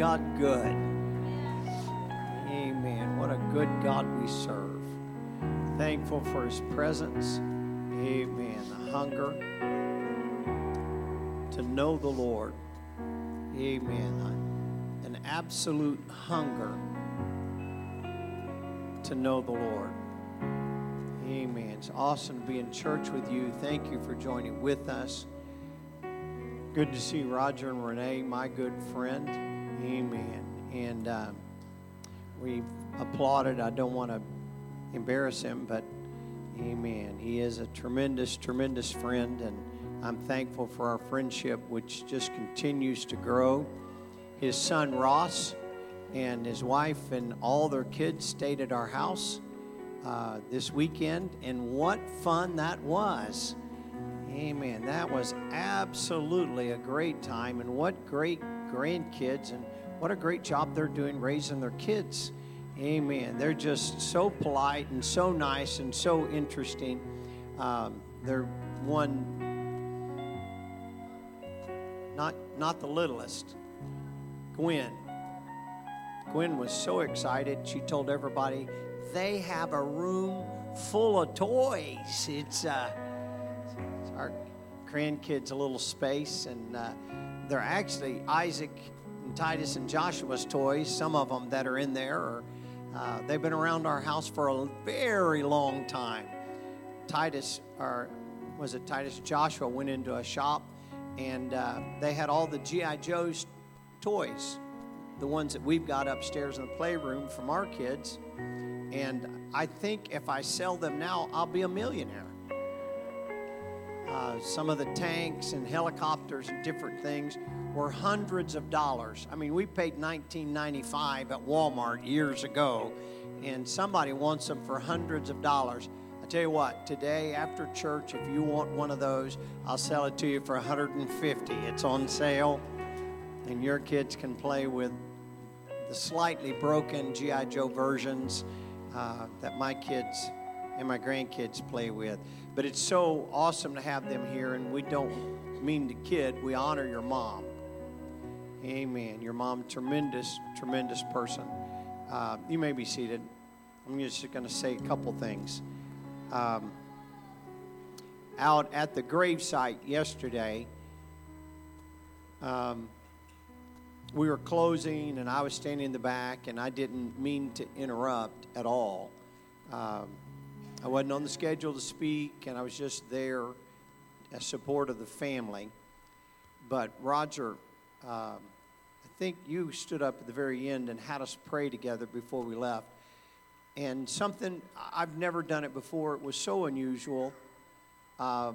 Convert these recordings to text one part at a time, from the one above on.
God good? Amen. What a good God we serve. Thankful for His presence. Amen. The hunger to know the Lord. Amen. An absolute hunger to know the Lord. Amen. It's awesome to be in church with you. Thank you for joining with us. Good to see Roger and Renee, my good friend. Amen. And we applauded. I don't want to embarrass him, but amen. He is a tremendous, tremendous friend, and I'm thankful for our friendship, which just continues to grow. His son, Ross, and his wife and all their kids stayed at our house this weekend, and what fun that was. Amen. That was absolutely a great time, and what great grandkids, and what a great job they're doing raising their kids. Amen. They're just so polite and so nice and so interesting. They're one, not the littlest, Gwen. Gwen was so excited. She told everybody they have a room full of toys. It's our grandkids a little space, and they're actually Isaac and Titus and Joshua's toys. Some of them that are in there they've been around our house for a very long time. Joshua went into a shop, and they had all the G.I. Joe's toys, the ones that we've got upstairs in the playroom from our kids. And I think if I sell them now, I'll be a millionaire. Some of the tanks and helicopters and different things were hundreds of dollars. I mean, we paid $19.95 at Walmart years ago, and somebody wants them for hundreds of dollars. I tell you what, today after church, if you want one of those, I'll sell it to you for $150. It's on sale, and your kids can play with the slightly broken G.I. Joe versions that my kids and my grandkids play with. But it's so awesome to have them here, and we don't mean to kid. We honor your mom. Amen. Your mom, tremendous, tremendous person. You may be seated. I'm just going to say a couple things. Out at the gravesite yesterday, we were closing, and I was standing in the back, and I didn't mean to interrupt at all. I wasn't on the schedule to speak, and I was just there as support of the family. But Roger, I think you stood up at the very end and had us pray together before we left. And something, I've never done it before. It was so unusual. I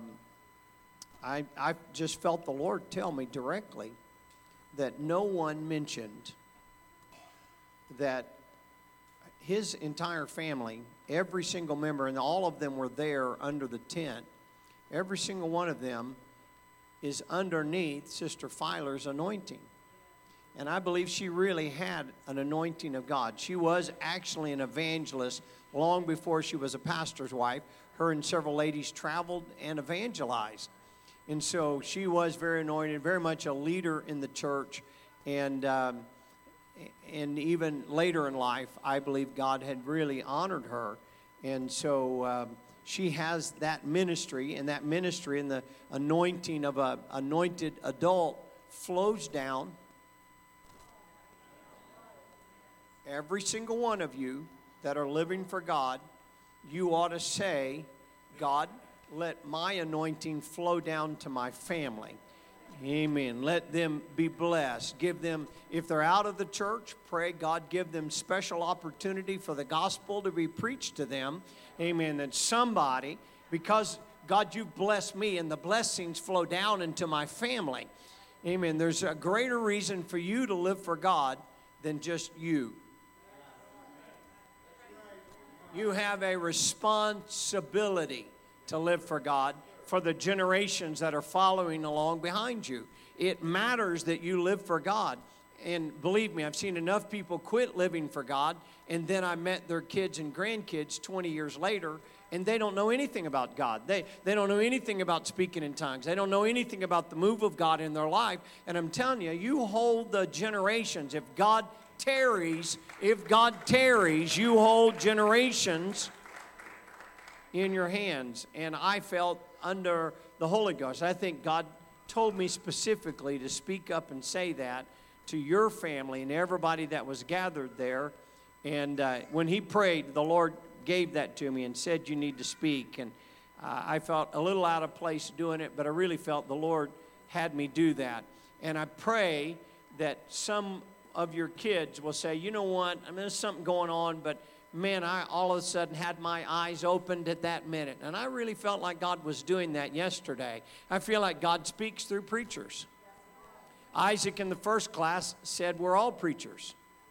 just felt the Lord tell me directly that no one mentioned that his entire family, every single member, and all of them were there under the tent, every single one of them is underneath Sister Filer's anointing. And I believe she really had an anointing of God. She was actually an evangelist long before she was a pastor's wife. Her and several ladies traveled and evangelized. And so she was very anointed, very much a leader in the church. And even later in life, I believe God had really honored her. And so she has that ministry, and the anointing of an anointed adult flows down. Every single one of you that are living for God, you ought to say, God, let my anointing flow down to my family. Amen. Let them be blessed. Give them, if they're out of the church, pray God give them special opportunity for the gospel to be preached to them. Amen. That somebody, because God, you've blessed me and the blessings flow down into my family. Amen. There's a greater reason for you to live for God than just you. You have a responsibility to live for God for the generations that are following along behind you. It matters that you live for God. And believe me, I've seen enough people quit living for God, and then I met their kids and grandkids 20 years later, and they don't know anything about God. They don't know anything about speaking in tongues. They don't know anything about the move of God in their life. And I'm telling you, you hold the generations. If God tarries, you hold generations in your hands. And I felt under the Holy Ghost, I think God told me specifically to speak up and say that to your family and everybody that was gathered there. And when he prayed, the Lord gave that to me and said, you need to speak. And I felt a little out of place doing it, but I really felt the Lord had me do that. And I pray that some of your kids will say, you know what, I mean, there's something going on, but man, I all of a sudden had my eyes opened at that minute. And I really felt like God was doing that yesterday. I feel like God speaks through preachers. Isaac in the first class said we're all preachers.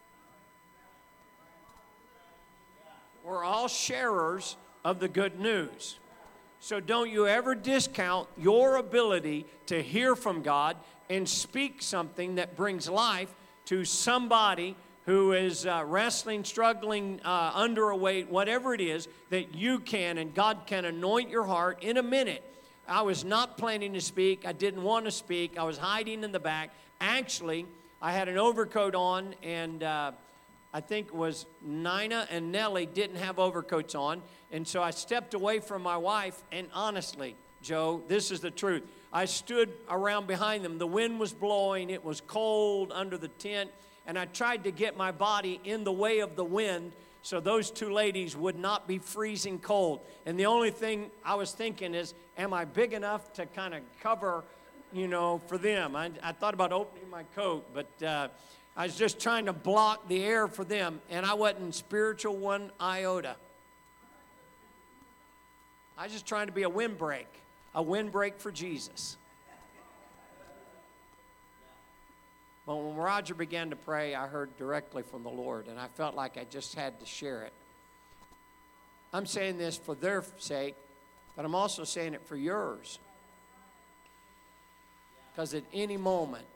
We're all sharers of the good news. So don't you ever discount your ability to hear from God and speak something that brings life to somebody who is wrestling, struggling, underweight, whatever it is, that you can, and God can anoint your heart in a minute. I was not planning to speak. I didn't want to speak. I was hiding in the back. Actually, I had an overcoat on, and I think it was Nina and Nellie didn't have overcoats on, and so I stepped away from my wife, and honestly, Joe, this is the truth. I stood around behind them. The wind was blowing. It was cold under the tent. And I tried to get my body in the way of the wind so those two ladies would not be freezing cold. And the only thing I was thinking is, am I big enough to kind of cover, for them? I thought about opening my coat, but I was just trying to block the air for them, and I wasn't spiritual one iota. I was just trying to be a windbreak for Jesus. But when Roger began to pray, I heard directly from the Lord, and I felt like I just had to share it. I'm saying this for their sake, but I'm also saying it for yours. Because at any moment,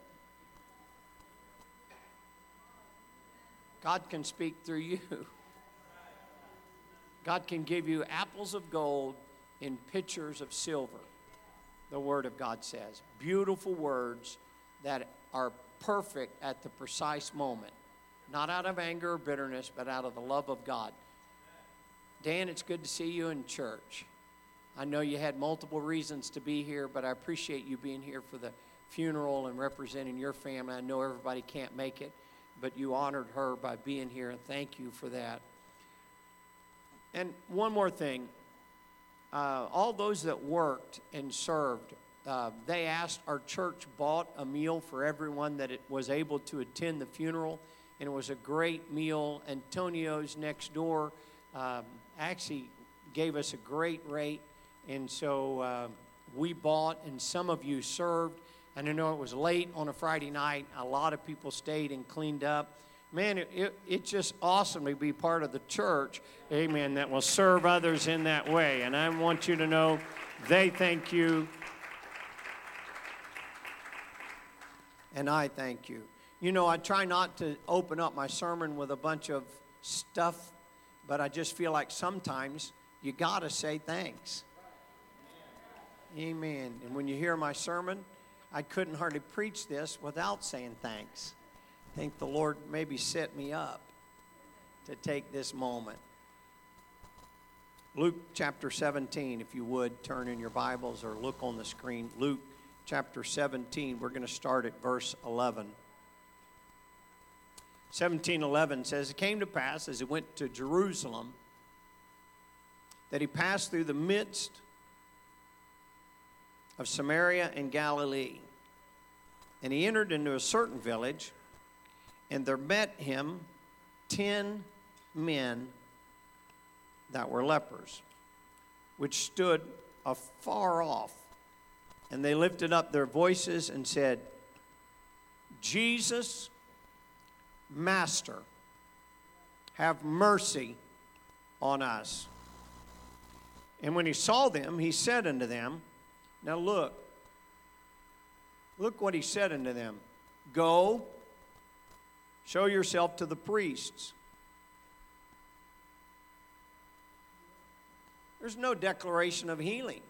God can speak through you. God can give you apples of gold in pitchers of silver, the Word of God says. Beautiful words that are perfect at the precise moment. Not out of anger or bitterness, but out of the love of God. Dan, it's good to see you in church. I know you had multiple reasons to be here, but I appreciate you being here for the funeral and representing your family. I know everybody can't make it, but you honored her by being here, and thank you for that. And one more thing. All those that worked and served, they asked, our church bought a meal for everyone that it was able to attend the funeral, and it was a great meal. Antonio's next door actually gave us a great rate, and so we bought, and some of you served. And I know it was late on a Friday night. A lot of people stayed and cleaned up. Man, it's just awesome to be part of the church, amen, that will serve others in that way. And I want you to know they thank you, and I thank you. I try not to open up my sermon with a bunch of stuff, but I just feel like sometimes you got to say thanks. Amen. And when you hear my sermon, I couldn't hardly preach this without saying thanks. I think the Lord maybe set me up to take this moment. Luke chapter 17, if you would, turn in your Bibles or look on the screen. Luke chapter 17, we're going to start at verse 11. 17:11 says, it came to pass as he went to Jerusalem that he passed through the midst of Samaria and Galilee. And he entered into a certain village, and there met him 10 men that were lepers, which stood afar off. And they lifted up their voices and said, Jesus, Master, have mercy on us. And when he saw them, he said unto them, now look what he said unto them. Go, show yourself to the priests. There's no declaration of healing.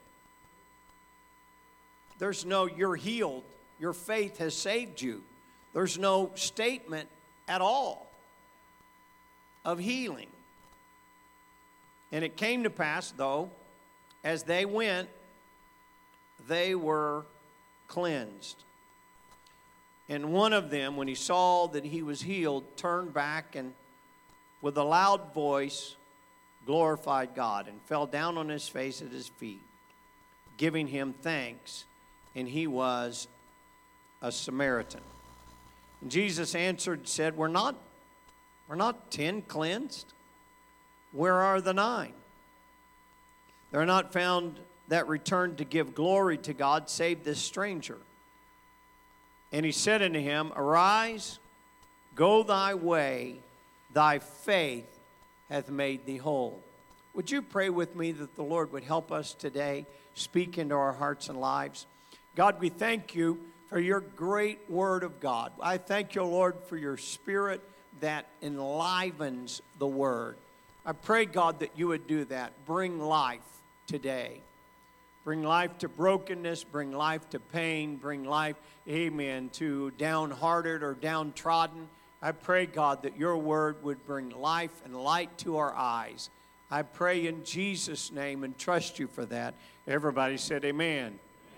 There's no, you're healed. Your faith has saved you. There's no statement at all of healing. And it came to pass, though, as they went, they were cleansed. And one of them, when he saw that he was healed, turned back and with a loud voice glorified God and fell down on his face at his feet, giving him thanks. And he was a Samaritan. And Jesus answered and said, We're not 10 cleansed. Where are the 9? They're not found that returned to give glory to God, save this stranger. And he said unto him, Arise, go thy way, thy faith hath made thee whole. Would you pray with me that the Lord would help us today, speak into our hearts and lives? God, we thank you for your great word of God. I thank you, Lord, for your spirit that enlivens the word. I pray, God, that you would do that. Bring life today. Bring life to brokenness, bring life to pain, bring life, amen, to downhearted or downtrodden. I pray, God, that your word would bring life and light to our eyes. I pray in Jesus' name and trust you for that. Everybody said amen.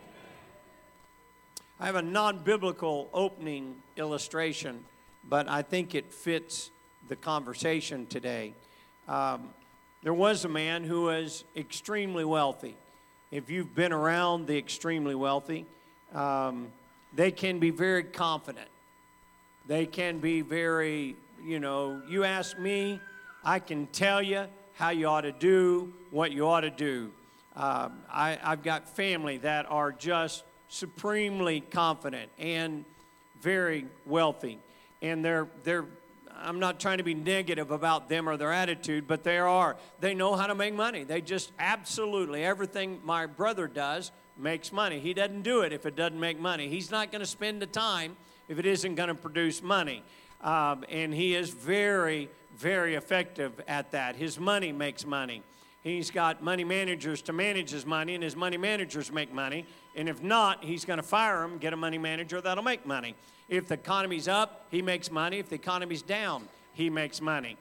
I have a non-biblical opening illustration, but I think it fits the conversation today. There was a man who was extremely wealthy. If you've been around the extremely wealthy, they can be very confident. They can be very, you ask me, I can tell you how you ought to do what you ought to do. I've got family that are just supremely confident and very wealthy. And I'm not trying to be negative about them or their attitude, but they know how to make money. They just absolutely, everything my brother does makes money. He doesn't do it if it doesn't make money. He's not going to spend the time if it isn't going to produce money. And he is very, very effective at that. His money makes money. He's got money managers to manage his money, and his money managers make money. And if not, he's going to fire them, get a money manager that'll make money. If the economy's up, he makes money. If the economy's down, he makes money.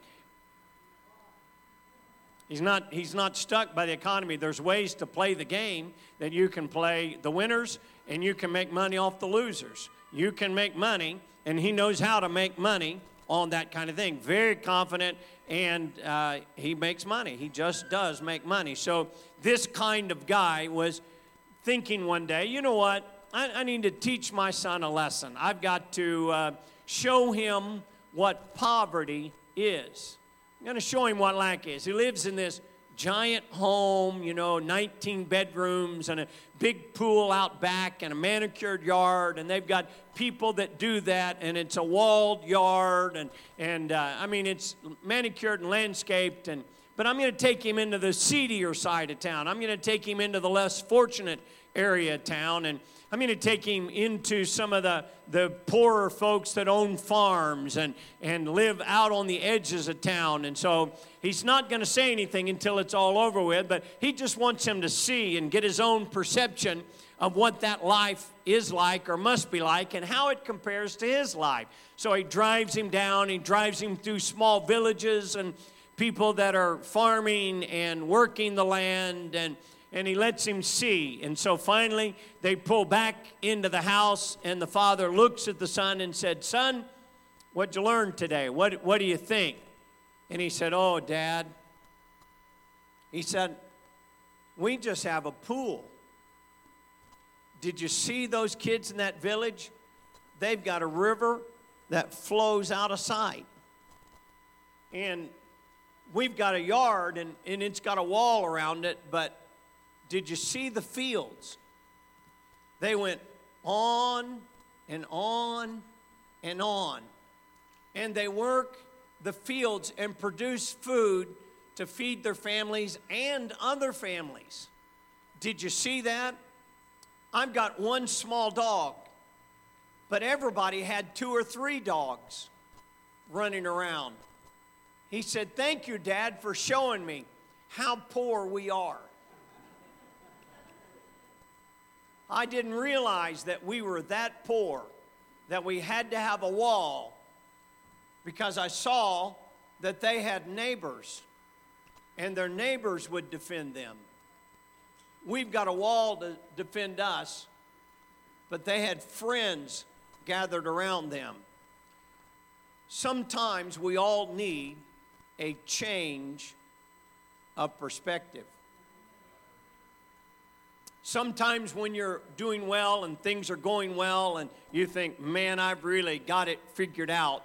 He's not stuck by the economy. There's ways to play the game that you can play the winners, and you can make money off the losers. You can make money, and he knows how to make money on that kind of thing. Very confident, and he makes money. He just does make money. So this kind of guy was thinking one day, you know what? I need to teach my son a lesson. I've got to show him what poverty is. I'm going to show him what lack is. He lives in this giant home, 19 bedrooms and a big pool out back and a manicured yard, and they've got people that do that, and it's a walled yard, and it's manicured and landscaped, but I'm going to take him into the seedier side of town. I'm going to take him into the less fortunate area of town, and I'm going to take him into some of the poorer folks that own farms and live out on the edges of town. And so he's not going to say anything until it's all over with, but he just wants him to see and get his own perception of what that life is like or must be like and how it compares to his life. So he drives him down, he drives him through small villages and people that are farming and working the land, and he lets him see. And so finally, they pull back into the house, and the father looks at the son and said, Son, what'd you learn today? What do you think? And he said, Oh, Dad. He said, we just have a pool. Did you see those kids in that village? They've got a river that flows out of sight. And we've got a yard, and it's got a wall around it, but did you see the fields? They went on and on and on. And they work the fields and produce food to feed their families and other families. Did you see that? I've got one small dog, but everybody had 2 or 3 dogs running around. He said, Thank you, Dad, for showing me how poor we are. I didn't realize that we were that poor, that we had to have a wall, because I saw that they had neighbors, and their neighbors would defend them. We've got a wall to defend us, but they had friends gathered around them. Sometimes we all need a change of perspective. Sometimes when you're doing well and things are going well and you think, man, I've really got it figured out,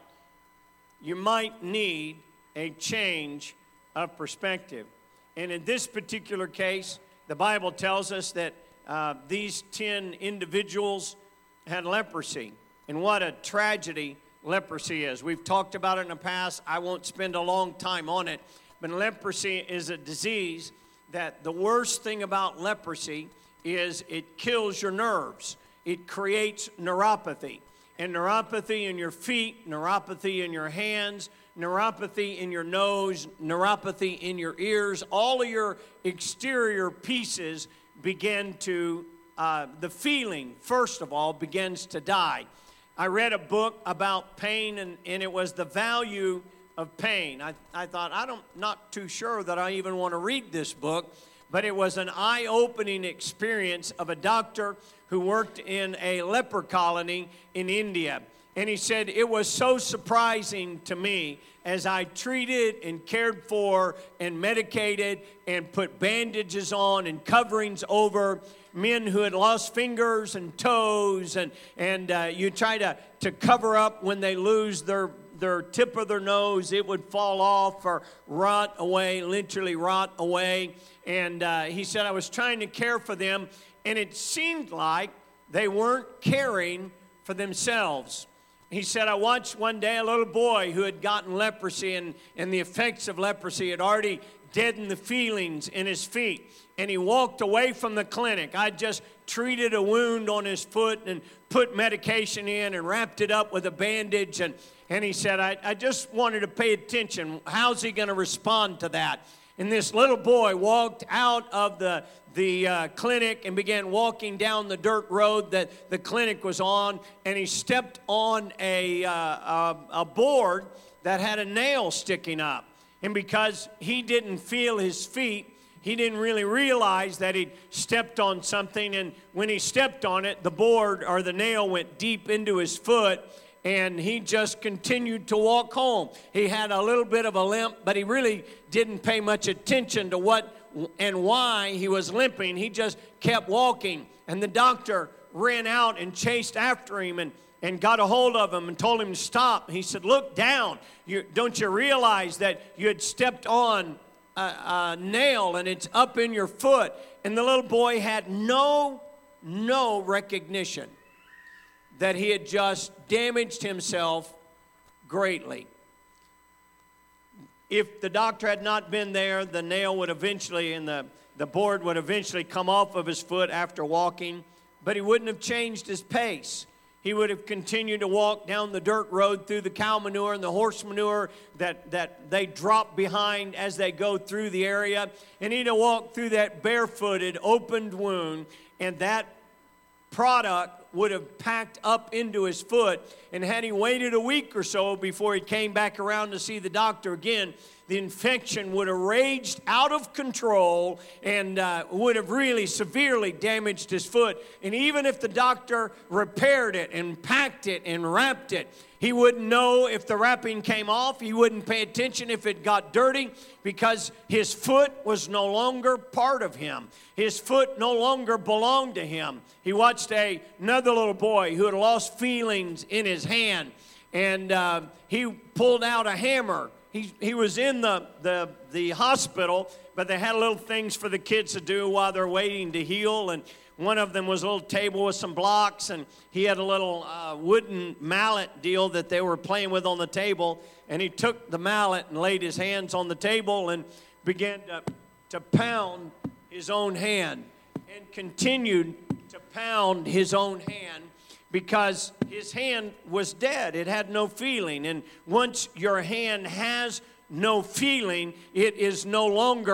you might need a change of perspective. And in this particular case, the Bible tells us that these 10 individuals had leprosy. And what a tragedy leprosy is. We've talked about it in the past. I won't spend a long time on it. But leprosy is a disease that the worst thing about leprosy is it kills your nerves. It creates neuropathy. And neuropathy in your feet, neuropathy in your hands, neuropathy in your nose, neuropathy in your ears, all of your exterior pieces begin to, the feeling, first of all, begins to die. I read a book about pain, and it was the value of pain. I thought, I'm not too sure that I even want to read this book, but it was an eye-opening experience of a doctor who worked in a leper colony in India. And he said, it was so surprising to me as I treated and cared for and medicated and put bandages on and coverings over men who had lost fingers and toes, and you try to cover up when they lose their tip of their nose, it would fall off or rot away, literally rot away. And he said, I was trying to care for them, and it seemed like they weren't caring for themselves. He said, I watched one day a little boy who had gotten leprosy, and the effects of leprosy had already deadened the feelings in his feet. And he walked away from the clinic. I just treated a wound on his foot and put medication in and wrapped it up with a bandage. And he said, I just wanted to pay attention. How's he going to respond to that? And this little boy walked out of the clinic and began walking down the dirt road that the clinic was on. And he stepped on a board that had a nail sticking up. And because he didn't feel his feet, he didn't really realize that he'd stepped on something. And when he stepped on it, the board or the nail went deep into his foot. And he just continued to walk home. He had a little bit of a limp, but he really didn't pay much attention to what and why he was limping. He just kept walking. And the doctor ran out and chased after him and got a hold of him and told him to stop. He said, look down. Don't you realize that you had stepped on a nail and it's up in your foot? And the little boy had no recognition that he had just damaged himself greatly. If the doctor had not been there, the nail would eventually, and the board would eventually come off of his foot after walking, but he wouldn't have changed his pace. He would have continued to walk down the dirt road through the cow manure and the horse manure that they drop behind as they go through the area. And he'd have walked through that barefooted, opened wound, and that product would have packed up into his foot. And had he waited a week or so before he came back around to see the doctor again, the infection would have raged out of control and would have really severely damaged his foot. And even if the doctor repaired it and packed it and wrapped it, he wouldn't know if the wrapping came off. He wouldn't pay attention if it got dirty, because his foot was no longer part of him. His foot no longer belonged to him. He watched another little boy who had lost feelings in his hand, and he pulled out a hammer. He was in the hospital, but they had little things for the kids to do while they're waiting to heal, and one of them was a little table with some blocks, and he had a little wooden mallet deal that they were playing with on the table, and he took the mallet and laid his hands on the table and began to pound his own hand, and continued to pound his own hand, because his hand was dead. It had no feeling. And once your hand has no feeling, it is no longer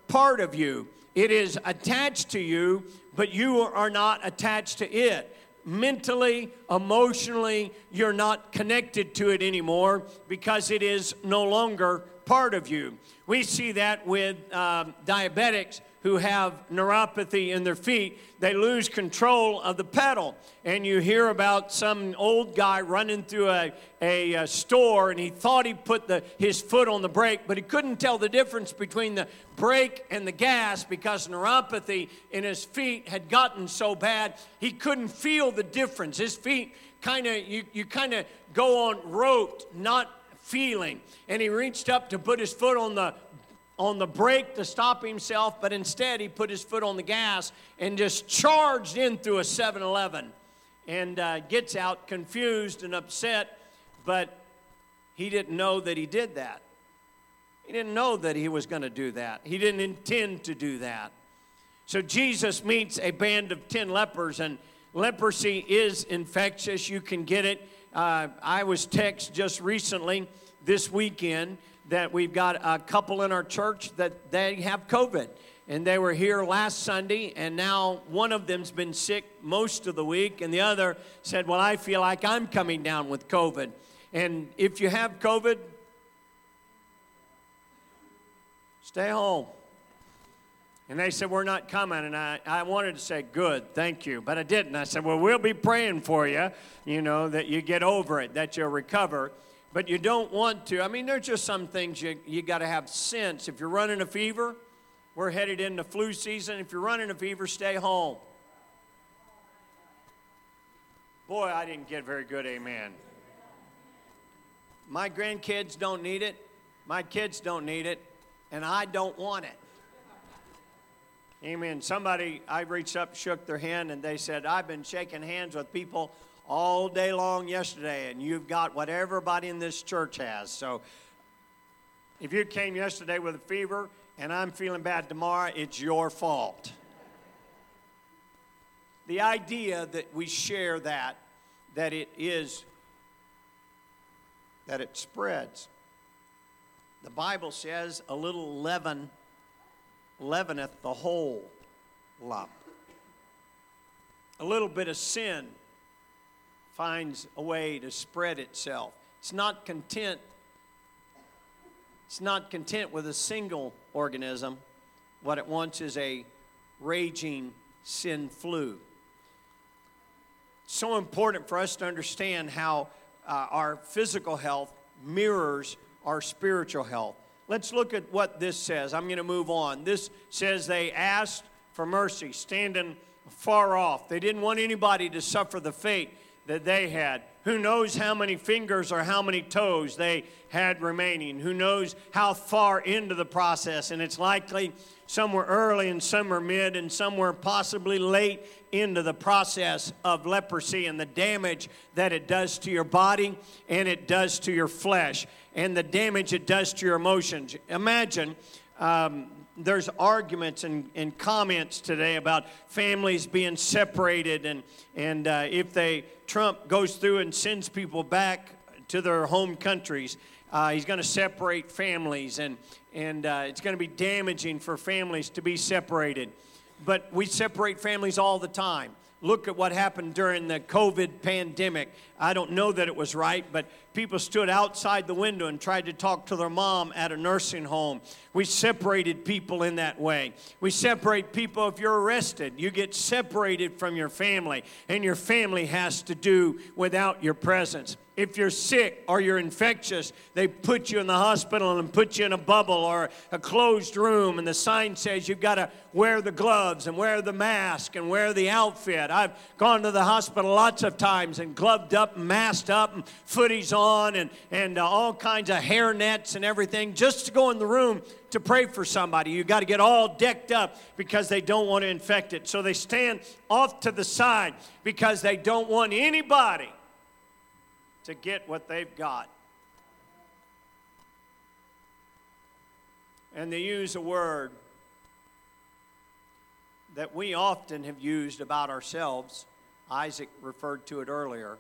part of you. It is attached to you, but you are not attached to it. Mentally, emotionally, you're not connected to it anymore because it is no longer part of you. We see that with diabetics who have neuropathy in their feet. They lose control of the pedal. And you hear about some old guy running through a store, and he thought he put his foot on the brake, but he couldn't tell the difference between the brake and the gas because neuropathy in his feet had gotten so bad, he couldn't feel the difference. His feet you kind of go on roped, not feeling. And he reached up to put his foot on the brake to stop himself, but instead he put his foot on the gas and just charged in through a 7-Eleven and gets out confused and upset, but he didn't know that he did that. He didn't know that he was going to do that. He didn't intend to do that. So Jesus meets a band of 10 lepers, and leprosy is infectious. You can get it. I was texted just recently this weekend that we've got a couple in our church that they have COVID. And they were here last Sunday, and now one of them's been sick most of the week, and the other said, well, I feel like I'm coming down with COVID. And if you have COVID, stay home. And they said, we're not coming. And I wanted to say, good, thank you. But I didn't. I said, well, we'll be praying for you, that you get over it, that you'll recover. But you don't want to. I mean, there's just some things you got to have sense. If you're running a fever, we're headed into flu season. If you're running a fever, stay home. Boy, I didn't get very good amen. My grandkids don't need it. My kids don't need it. And I don't want it. Amen. Somebody, I reached up, shook their hand, and they said, I've been shaking hands with people all day long yesterday, and you've got what everybody in this church has. So if you came yesterday with a fever and I'm feeling bad tomorrow, it's your fault. The idea that we share that it spreads. The Bible says a little leaven leaveneth the whole lump. A little bit of sin finds a way to spread itself. It's not content with a single organism. What it wants is a raging sin flu. It's so important for us to understand how our physical health mirrors our spiritual health. Let's look at what this says. I'm going to move on. This says they asked for mercy, standing far off. They didn't want anybody to suffer the fate that they had. Who knows how many fingers or how many toes they had remaining? Who knows how far into the process? And it's likely somewhere early and somewhere mid and somewhere possibly late into the process of leprosy and the damage that it does to your body and it does to your flesh and the damage it does to your emotions. Imagine there's arguments and comments today about families being separated and if Trump goes through and sends people back to their home countries, he's going to separate families and it's going to be damaging for families to be separated. But we separate families all the time. Look at what happened during the COVID pandemic. I don't know that it was right, but people stood outside the window and tried to talk to their mom at a nursing home. We separated people in that way. We separate people if you're arrested. You get separated from your family, and your family has to do without your presence. If you're sick or you're infectious, they put you in the hospital and put you in a bubble or a closed room, and the sign says you've got to wear the gloves and wear the mask and wear the outfit. I've gone to the hospital lots of times and gloved up and masked up and footies on and all kinds of hair nets and everything just to go in the room to pray for somebody. You've got to get all decked up because they don't want to infect it. So they stand off to the side because they don't want anybody to get what they've got. And they use a word that we often have used about ourselves. Isaac referred to it earlier.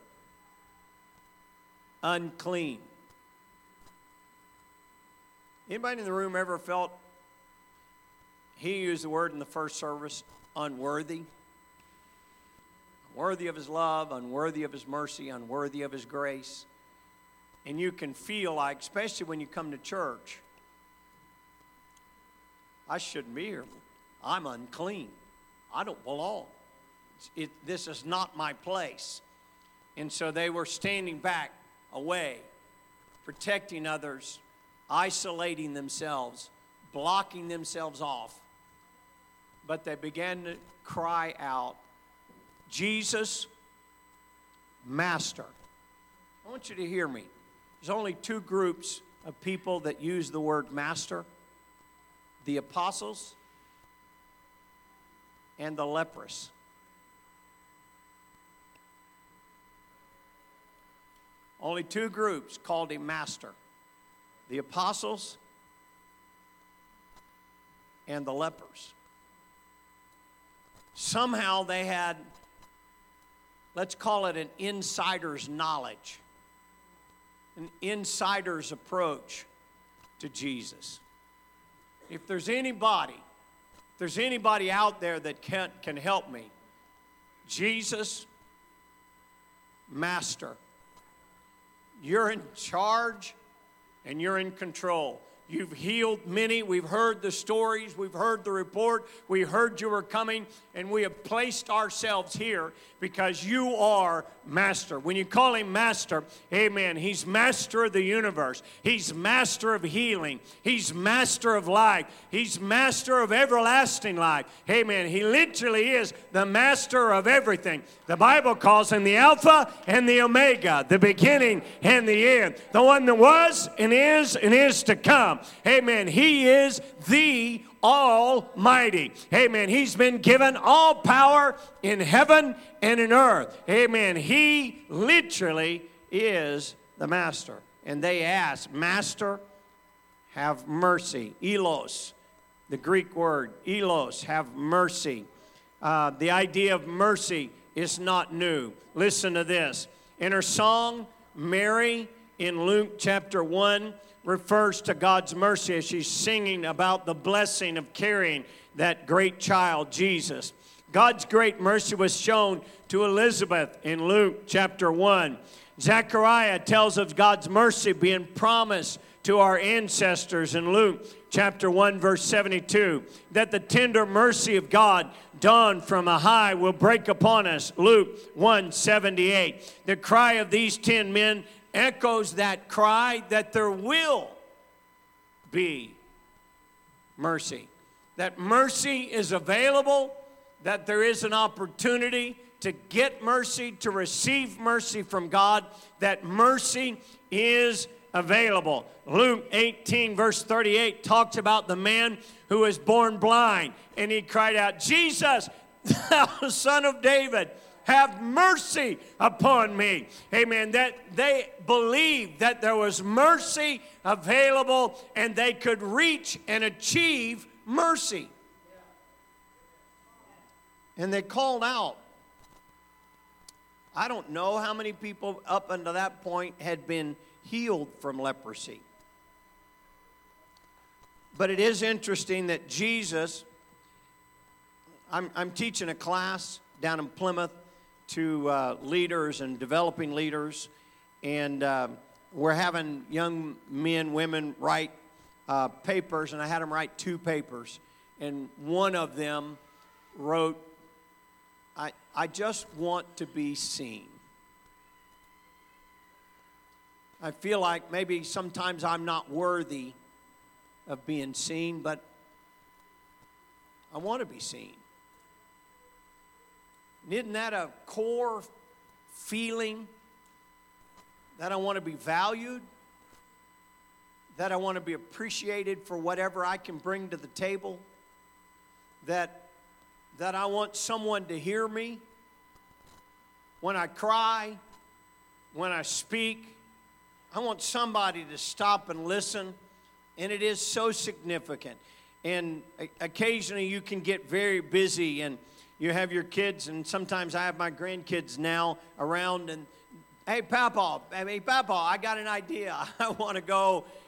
Unclean. Anybody in the room ever felt he used the word in the first service, unworthy. Unworthy of his love, unworthy of his mercy, unworthy of his grace. And you can feel like, especially when you come to church, I shouldn't be here. I'm unclean. I don't belong. This is not my place. And so they were standing back, away, protecting others, isolating themselves, blocking themselves off. But they began to cry out, Jesus, Master. I want you to hear me. There's only two groups of people that use the word master: the apostles and the leprous. Only two groups called him master: the apostles and the lepers. Somehow they had, let's call it an insider's knowledge, an insider's approach to Jesus. If there's anybody out there that can help me, Jesus, Master, you're in charge and you're in control. You've healed many. We've heard the stories. We've heard the report. We heard you were coming, and we have placed ourselves here because you are Master. When you call him Master, amen, he's Master of the universe. He's Master of healing. He's Master of life. He's Master of everlasting life. Amen. He literally is the Master of everything. The Bible calls him the Alpha and the Omega, the beginning and the end, the one that was and is to come. Amen. He is the Almighty. Amen. He's been given all power in heaven and in earth. Amen. He literally is the Master. And they ask, Master, have mercy. Elos, the Greek word, Elos, have mercy. The idea of mercy is not new. Listen to this. In her song, Mary, in Luke chapter 1, refers to God's mercy as she's singing about the blessing of carrying that great child, Jesus. God's great mercy was shown to Elizabeth in Luke chapter 1. Zechariah tells of God's mercy being promised to our ancestors in Luke chapter 1, verse 72, that the tender mercy of God dawned from a high will break upon us, Luke 1:78. The cry of these 10 men echoes that cry that there will be mercy. That mercy is available, that there is an opportunity to get mercy, to receive mercy from God, that mercy is available. Luke 18, verse 38 talks about the man who was born blind, and he cried out, Jesus, thou son of David, have mercy upon me. Amen. That they believed that there was mercy available and they could reach and achieve mercy. And they called out. I don't know how many people up until that point had been healed from leprosy. But it is interesting that Jesus, I'm teaching a class down in Plymouth to leaders and developing leaders, and we're having young men, women write papers, and I had them write 2 papers, and one of them wrote, I just want to be seen. I feel like maybe sometimes I'm not worthy of being seen, but I want to be seen. Isn't that a core feeling that I want to be valued, that I want to be appreciated for whatever I can bring to the table, that I want someone to hear me when I cry, when I speak? I want somebody to stop and listen, and it is so significant. And occasionally you can get very busy, and you have your kids, and sometimes I have my grandkids now around, and hey, Papa, I got an idea. I want to go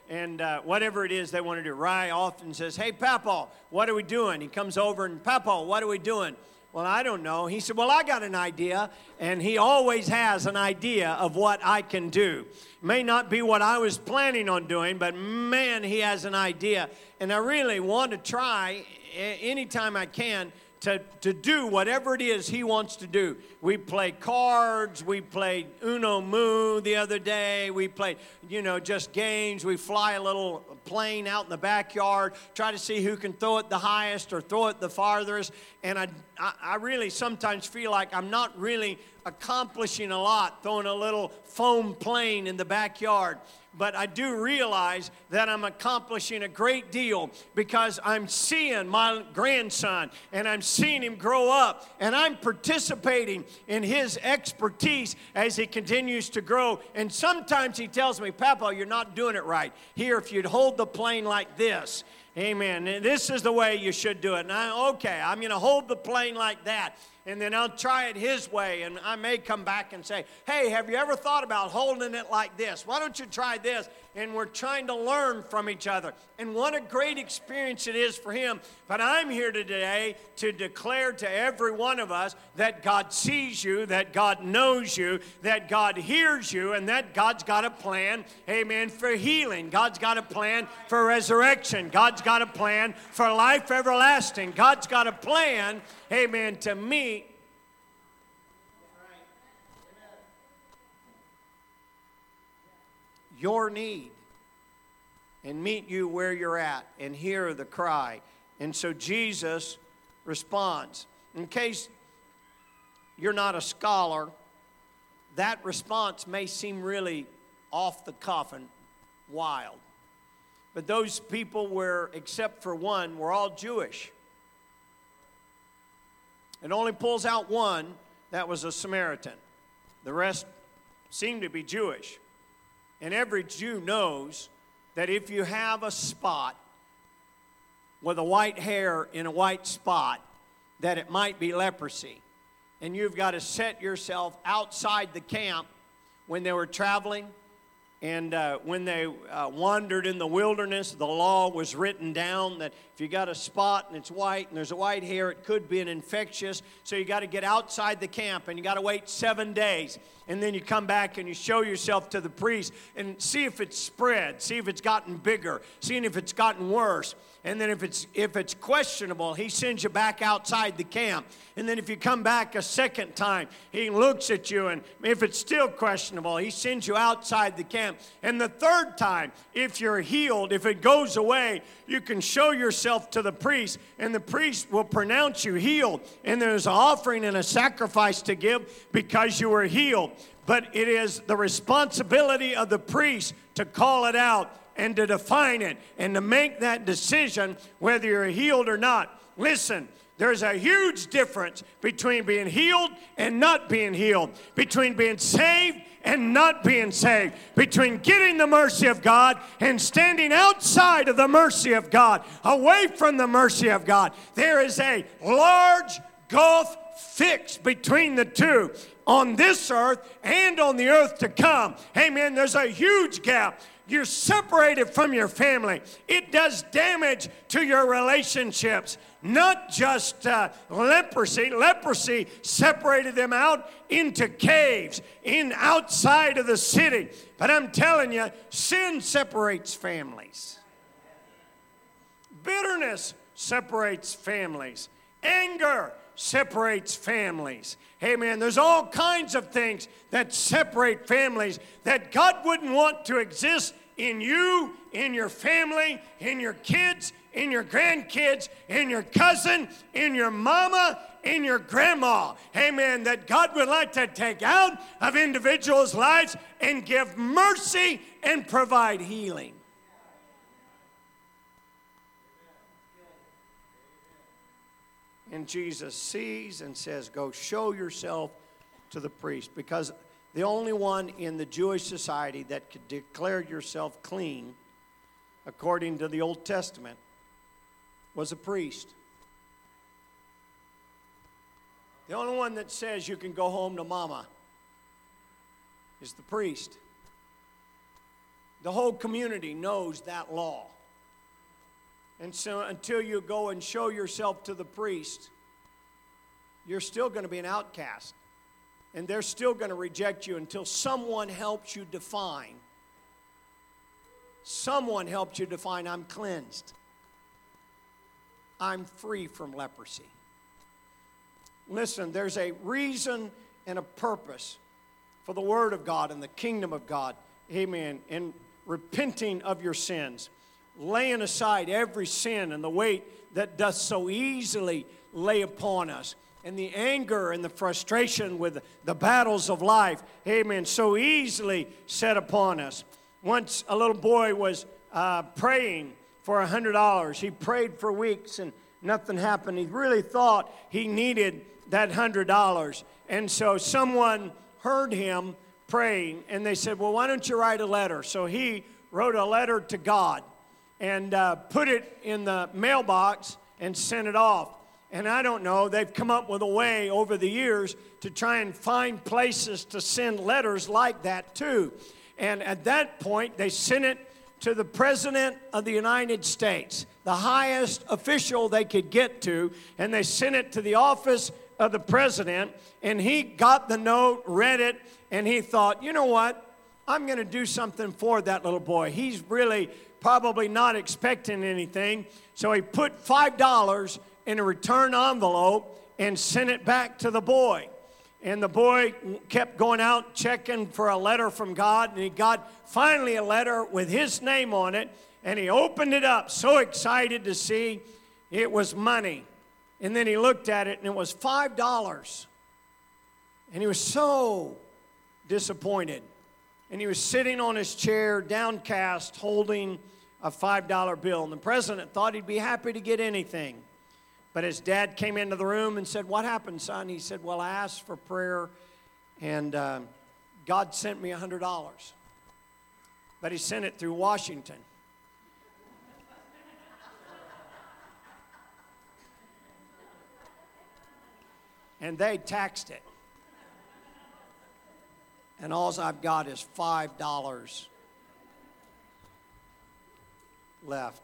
and whatever it is they want to do. Rye often says, "Hey, Papa, what are we doing?" He comes over and, "Papa, what are we doing?" "Well, I don't know." He said, "Well, I got an idea." And he always has an idea of what I can do. May not be what I was planning on doing, but man, he has an idea. And I really want to try anytime I can to do whatever it is he wants to do. We play cards. We played Uno Moo the other day. We played, just games. We fly a little plane out in the backyard, try to see who can throw it the highest or throw it the farthest. And I really sometimes feel like I'm not really accomplishing a lot throwing a little foam plane in the backyard. But I do realize that I'm accomplishing a great deal because I'm seeing my grandson and I'm seeing him grow up, and I'm participating in his expertise as he continues to grow. And sometimes he tells me, "Papa, you're not doing it right. Here, if you'd hold the plane like this, amen, this is the way you should do it." And I'm going to hold the plane like that. And then I'll try it his way, and I may come back and say, "Hey, have you ever thought about holding it like this? Why don't you try this?" And we're trying to learn from each other. And what a great experience it is for him. But I'm here today to declare to every one of us that God sees you, that God knows you, that God hears you, and that God's got a plan, amen, for healing. God's got a plan for resurrection. God's got a plan for life everlasting. God's got a plan, amen, to meet your need and meet you where you're at and hear the cry. And so Jesus responds. In case you're not a scholar, that response may seem really off the cuff and wild. But those people were, except for one, were all Jewish. It only pulls out one that was a Samaritan. The rest seemed to be Jewish. And every Jew knows that if you have a spot with a white hair in a white spot, that it might be leprosy. And you've got to set yourself outside the camp when they were traveling. And when they wandered in the wilderness, the law was written down that if you got a spot and it's white and there's a white hair, it could be an infectious. So you got to get outside the camp and you got to wait 7 days. And then you come back and you show yourself to the priest and see if it's spread, see if it's gotten bigger, seeing if it's gotten worse. And then if it's questionable, he sends you back outside the camp. And then if you come back a second time, he looks at you, and if it's still questionable, he sends you outside the camp. And the third time, if you're healed, if it goes away, you can show yourself to the priest, and the priest will pronounce you healed. And there's an offering and a sacrifice to give because you were healed. But it is the responsibility of the priest to call it out and to define it and to make that decision whether you're healed or not. Listen, there's a huge difference between being healed and not being healed, between being saved and not being saved, between getting the mercy of God and standing outside of the mercy of God, away from the mercy of God. There is a large gulf fixed between the two on this earth and on the earth to come. Amen. There's a huge gap. You're separated from your family. It does damage to your relationships. Not just leprosy. Leprosy separated them out into caves outside of the city. But I'm telling you, sin separates families. Bitterness separates families. Anger separates families. Amen. There's all kinds of things that separate families that God wouldn't want to exist in you, in your family, in your kids, in your grandkids, in your cousin, in your mama, in your grandma. Amen. That God would like to take out of individuals' lives and give mercy and provide healing. And Jesus sees and says, "Go show yourself to the priest." Because the only one in the Jewish society that could declare yourself clean, according to the Old Testament, was a priest. The only one that says you can go home to mama is the priest. The whole community knows that law. And so until you go and show yourself to the priest, you're still going to be an outcast. And they're still going to reject you until someone helps you define. Someone helps you define, I'm cleansed. I'm free from leprosy. Listen, there's a reason and a purpose for the Word of God and the kingdom of God. Amen. And repenting of your sins, laying aside every sin and the weight that doth so easily lay upon us, and the anger and the frustration with the battles of life, amen, so easily set upon us. Once a little boy was praying for $100. He prayed for weeks and nothing happened. He really thought he needed that $100. And so someone heard him praying, and they said, well, why don't you write a letter? So he wrote a letter to God and put it in the mailbox and sent it off. And I don't know, they've come up with a way over the years to try and find places to send letters like that too. And at that point, they sent it to the President of the United States, the highest official they could get to, and they sent it to the office of the President, and he got the note, read it, and he thought, you know what, I'm going to do something for that little boy. He's really probably not expecting anything, so he put $5 in a return envelope and sent it back to the boy. And the boy kept going out checking for a letter from God, and he got finally a letter with his name on it, and he opened it up, so excited to see it was money. And then he looked at it, and it was $5. And he was so disappointed. And he was sitting on his chair, downcast, holding a $5 bill. And the president thought he'd be happy to get anything. But his dad came into the room and said, what happened, son? He said, well, I asked for prayer, and God sent me $100. But he sent it through Washington. And they taxed it. And all I've got is $5 left.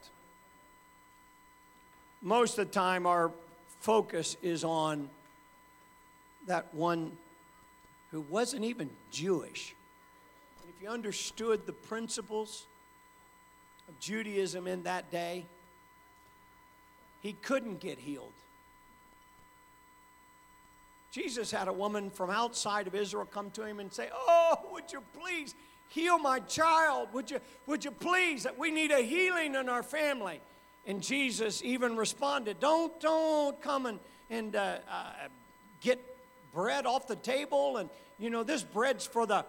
Most of the time, our focus is on that one who wasn't even Jewish. And if you understood the principles of Judaism in that day, he couldn't get healed. Jesus had a woman from outside of Israel come to him and say, oh, would you please heal my child? Would you please, that we need a healing in our family? And Jesus even responded, don't come and get bread off the table. And, you know, this bread's for the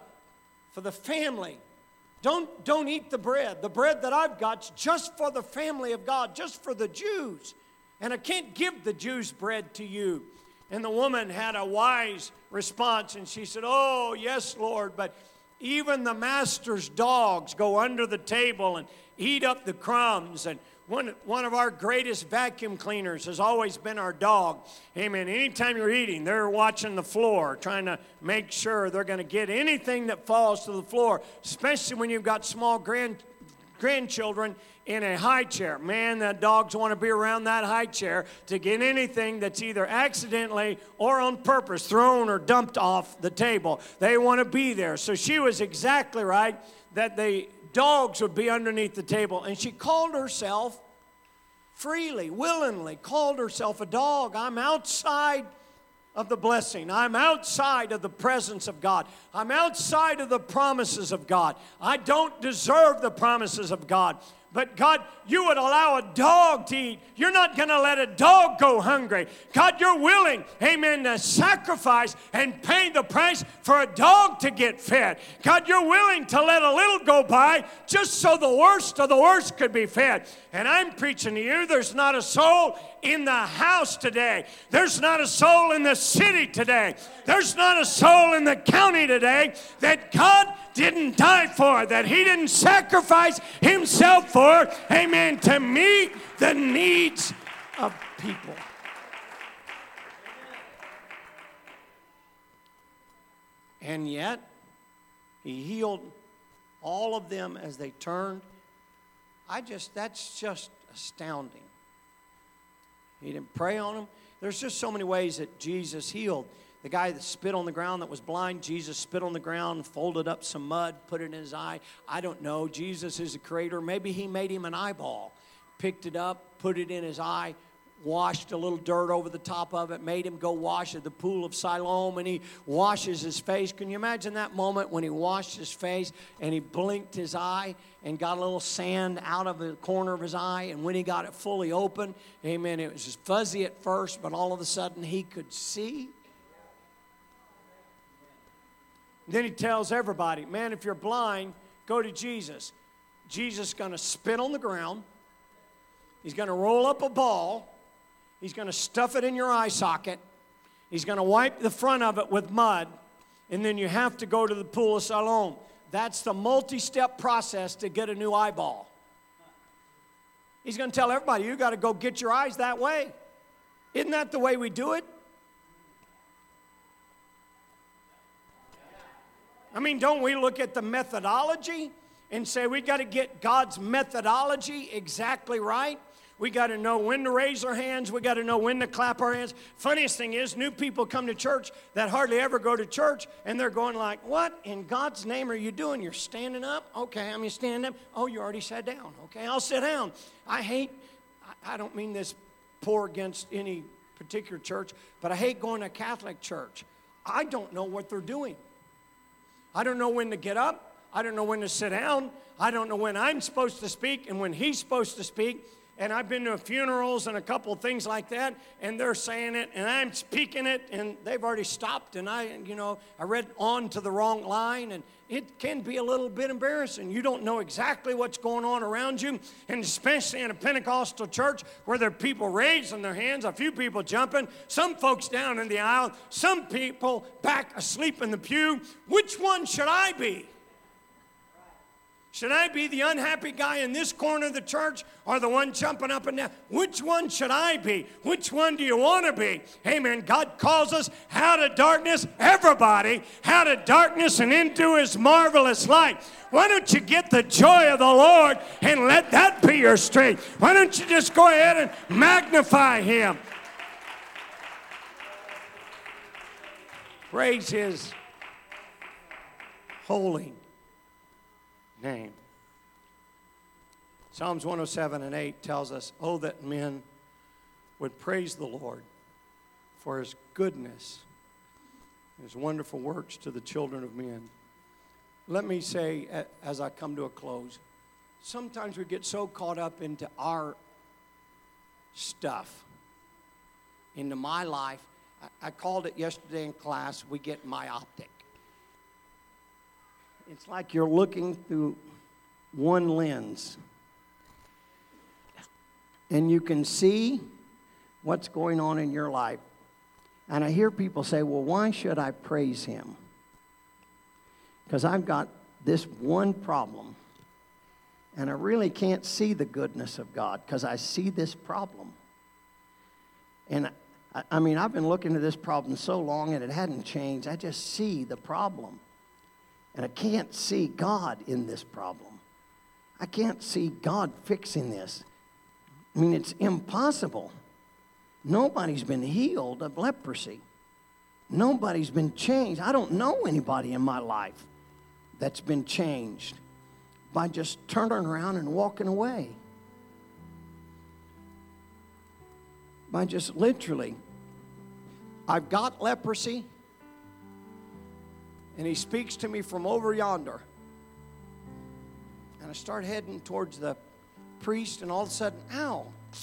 family. Don't eat the bread. The bread that I've got's just for the family of God, just for the Jews. And I can't give the Jews bread to you. And the woman had a wise response, and she said, oh, yes, Lord, but even the master's dogs go under the table and eat up the crumbs. And one of our greatest vacuum cleaners has always been our dog. Amen. Anytime you're eating, they're watching the floor, trying to make sure they're going to get anything that falls to the floor, especially when you've got small grandchildren in a high chair. Man, the dogs want to be around that high chair to get anything that's either accidentally or on purpose thrown or dumped off the table. They want to be there. So she was exactly right that the dogs would be underneath the table. And she called herself freely, willingly, called herself a dog. I'm outside of the blessing. I'm outside of the presence of God. I'm outside of the promises of God. I don't deserve the promises of God. But God, you would allow a dog to eat. You're not going to let a dog go hungry. God, you're willing, amen, to sacrifice and pay the price for a dog to get fed. God, you're willing to let a little go by just so the worst of the worst could be fed. And I'm preaching to you, there's not a soul in the house today. There's not a soul in the city today. There's not a soul in the county today that God didn't die for, that he didn't sacrifice himself for, amen, to meet the needs of people. And yet, he healed All of them as they turned. That's just astounding. He didn't pray on them. There's just so many ways that Jesus healed. The guy that spit on the ground that was blind, Jesus spit on the ground, folded up some mud, put it in his eye. I don't know. Jesus is the creator. Maybe he made him an eyeball. Picked it up, put it in his eye, washed a little dirt over the top of it, made him go wash at the pool of Siloam, and he washes his face. Can you imagine that moment when he washed his face and he blinked his eye and got a little sand out of the corner of his eye, and when he got it fully open, amen, it was just fuzzy at first, but all of a sudden he could see. Then he tells everybody, man, if you're blind, go to Jesus. Jesus is going to spit on the ground. He's going to roll up a ball. He's going to stuff it in your eye socket. He's going to wipe the front of it with mud. And then you have to go to the pool of Siloam. That's the multi-step process to get a new eyeball. He's going to tell everybody, you got to go get your eyes that way. Isn't that the way we do it? I mean, don't we look at the methodology and say we got to get God's methodology exactly right? We got to know when to raise our hands. We got to know when to clap our hands. Funniest thing is, new people come to church that hardly ever go to church, and they're going like, what in God's name are you doing? You're standing up? Okay, I'm standing up. Oh, you already sat down. Okay, I'll sit down. I don't mean this poor against any particular church, but I hate going to a Catholic church. I don't know what they're doing. I don't know when to get up. I don't know when to sit down. I don't know when I'm supposed to speak and when he's supposed to speak. And I've been to funerals and a couple of things like that, and they're saying it, and I'm speaking it, and they've already stopped, and I read on to the wrong line, and it can be a little bit embarrassing. You don't know exactly what's going on around you, and especially in a Pentecostal church where there are people raising their hands, a few people jumping, some folks down in the aisle, some people back asleep in the pew. Which one should I be? Should I be the unhappy guy in this corner of the church or the one jumping up and down? Which one should I be? Which one do you want to be? Amen. God calls us out of darkness, everybody, out of darkness and into his marvelous light. Why don't you get the joy of the Lord and let that be your strength? Why don't you just go ahead and magnify him? Praise his holy name. Psalms 107:8 tells us, oh, that men would praise the Lord for his goodness, his wonderful works to the children of men. Let me say, as I come to a close, sometimes we get so caught up into our stuff, into my life. I called it yesterday in class, we get myopic. It's like you're looking through one lens, and you can see what's going on in your life. And I hear people say, well, why should I praise him? Because I've got this one problem, and I really can't see the goodness of God because I see this problem. And I mean, I've been looking at this problem so long, and it hadn't changed. I just see the problem. And I can't see God in this problem. I can't see God fixing this. I mean, it's impossible. Nobody's been healed of leprosy. Nobody's been changed. I don't know anybody in my life that's been changed by just turning around and walking away. By just literally, I've got leprosy. And he speaks to me from over yonder. And I start heading towards the priest, and all of a sudden, ow.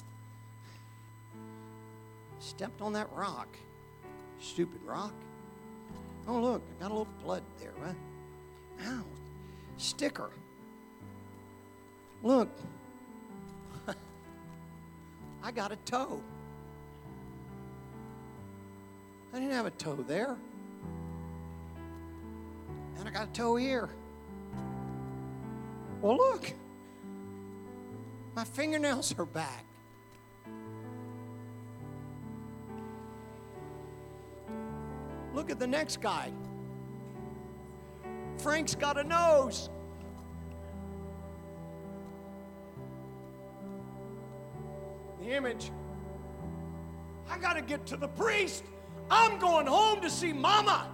Stepped on that rock. Stupid rock. Oh, look, I got a little blood there, right? Ow. Sticker. Look. I got a toe. I didn't have a toe there. And I got a toe here. Well, look. My fingernails are back. Look at the next guy. Frank's got a nose. The image. I got to get to the priest. I'm going home to see Mama.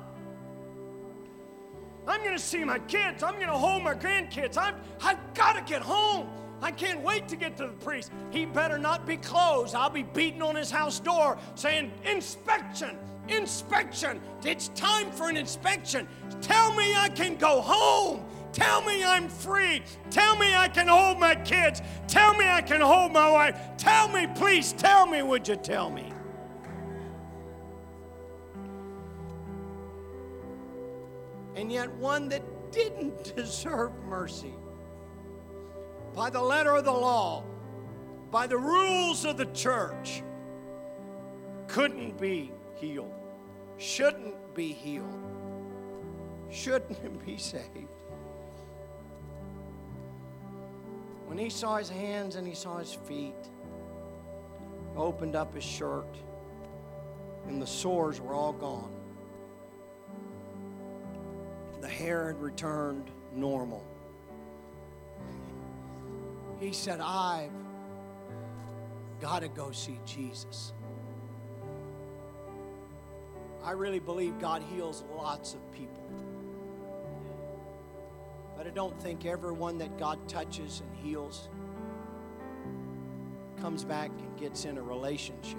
I'm going to see my kids. I'm going to hold my grandkids. I've got to get home. I can't wait to get to the priest. He better not be closed. I'll be beating on his house door saying, inspection, inspection. It's time for an inspection. Tell me I can go home. Tell me I'm free. Tell me I can hold my kids. Tell me I can hold my wife. Tell me, please tell me, would you tell me? And yet one that didn't deserve mercy, by the letter of the law, by the rules of the church, couldn't be healed, shouldn't be healed, shouldn't be saved. When he saw his hands and he saw his feet, opened up his shirt, and the sores were all gone. The hair had returned normal. He said, I've got to go see Jesus. I really believe God heals lots of people. But I don't think everyone that God touches and heals comes back and gets in a relationship.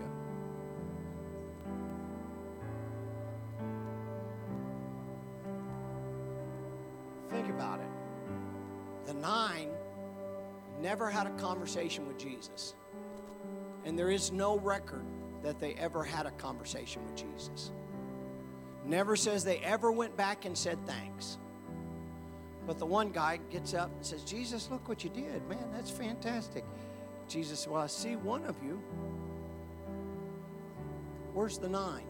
Think about it. The 9 never had a conversation with Jesus. And there is no record that they ever had a conversation with Jesus. Never says they ever went back and said thanks. But the one guy gets up and says, Jesus, look what you did. Man, that's fantastic. Jesus said, well, I see one of you. Where's the 9?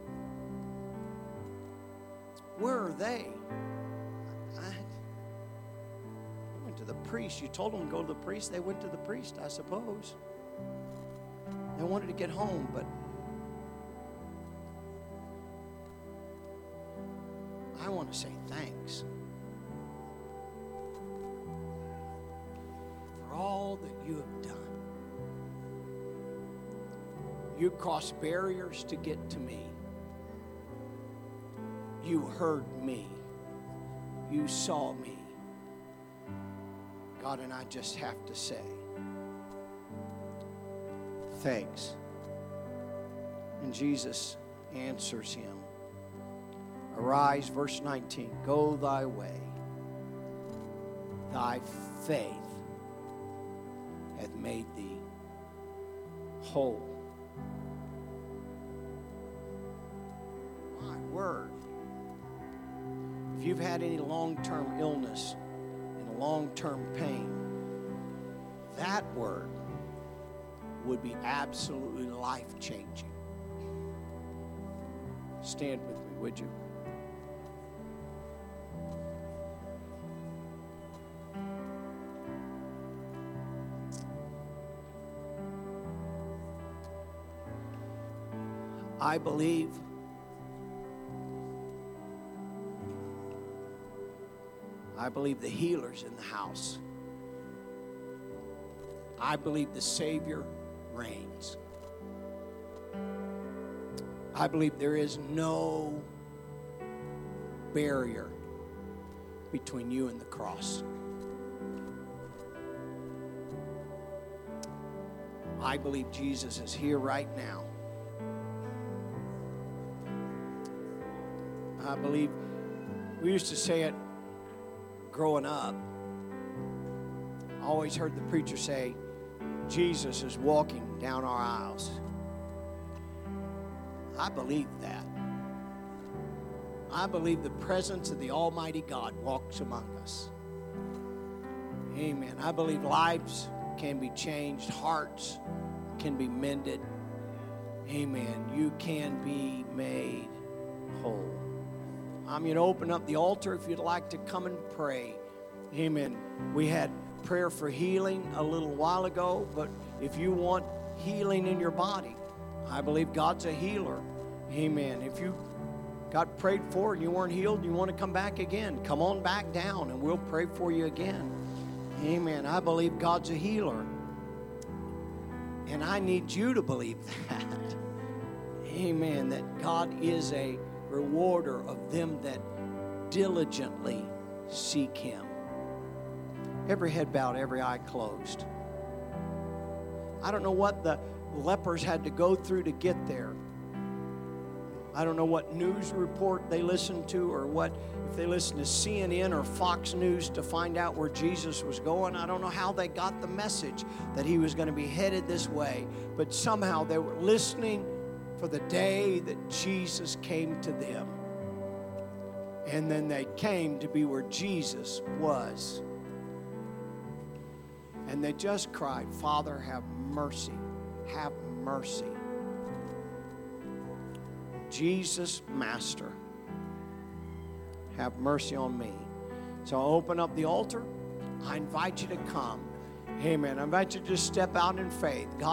Where are they? I went to the priest. You told them to go to the priest. They went to the priest, I suppose. They wanted to get home, but I want to say thanks for all that you have done. You crossed barriers to get to me. You heard me. You saw me. God, and I just have to say, thanks. And Jesus answers him. Arise, verse 19, go thy way. Thy faith hath made thee whole. My word. If you've had any long-term illness and long-term pain, that word would be absolutely life-changing. Stand with me, would you? I believe the healer's in the house. I believe the Savior reigns. I believe there is no barrier between you and the cross. I believe Jesus is here right now. I believe, we used to say it growing up. I always heard the preacher say, Jesus is walking down our aisles. I believe that. I believe the presence of the Almighty God walks among us. Amen. I believe lives can be changed, hearts can be mended. Amen. You can be made whole. I'm going to open up the altar if you'd like to come and pray. Amen. We had prayer for healing a little while ago, but if you want healing in your body, I believe God's a healer. Amen. If you got prayed for and you weren't healed, and you want to come back again, come on back down and we'll pray for you again. Amen. I believe God's a healer. And I need you to believe that. Amen. That God is a rewarder of them that diligently seek Him. Every head bowed, every eye closed. I don't know what the lepers had to go through to get there. I don't know what news report they listened to, or what, if they listened to CNN or Fox News to find out where Jesus was going. I don't know how they got the message that He was going to be headed this way. But somehow they were listening for the day that Jesus came to them. And then they came to be where Jesus was. And they just cried, Father, have mercy. Have mercy. Jesus, Master, have mercy on me. So I'll open up the altar. I invite you to come. Amen. I invite you to just step out in faith. God